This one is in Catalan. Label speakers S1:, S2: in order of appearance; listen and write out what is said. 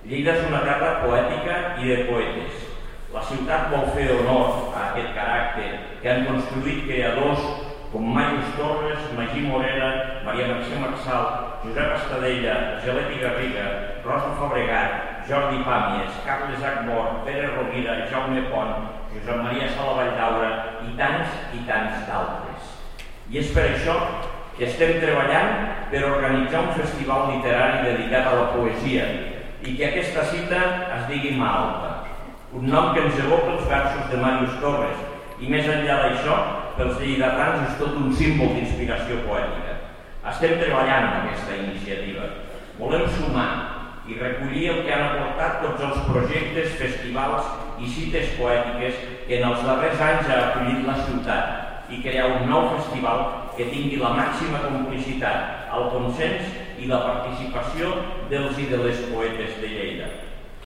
S1: Lleida és una terra poètica i de poetes. La ciutat vol fer honor a aquest caràcter que han construït creadors com Màrius Torres, Magí Morera, Maria Mercè Marçal, Josep Estadella, Gelet i Garriga, Rosa Fabregat, Jordi Pàmies, Carles Acmor, Pere Rovira, Jaume Pont, Josep Maria Sala Valldaura i tants d'altres. I és per això que estem treballant per organitzar un festival literari dedicat a la poesia i que aquesta cita es digui Mà Alta, un nom que ens evoca els versos de Màrius Torres i més enllà d'això, pels lleidatans és tot un símbol d'inspiració poètica. Estem treballant en aquesta iniciativa. Volem sumar i recollir el que han aportat tots els projectes, festivals i cites poètiques que en els darrers anys ha acollit la ciutat i crear un nou festival que tingui la màxima complicitat, el consens i la participació dels i de les poetes de Lleida.